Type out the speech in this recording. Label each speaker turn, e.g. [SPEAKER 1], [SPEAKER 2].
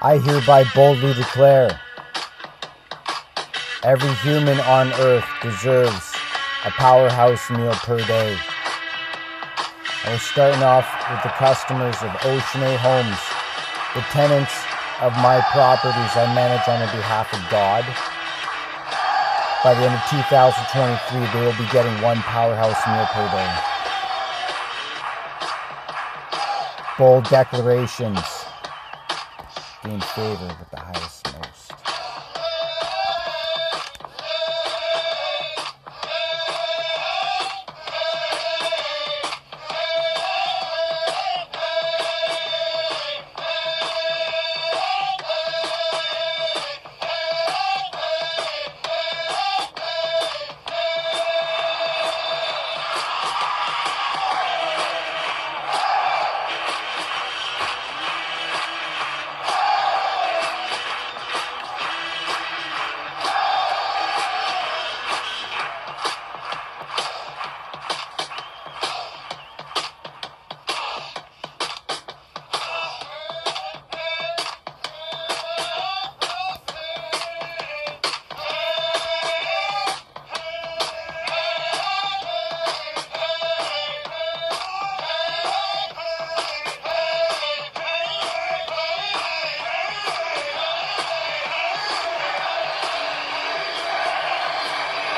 [SPEAKER 1] I hereby boldly declare, every human on earth deserves a powerhouse meal per day. And we're starting off with the customers of Ocean A Homes, the tenants of my properties I manage on the behalf of God. By the end of 2023, they will be getting one powerhouse meal per day. Bold declarations. Be in favor with the higher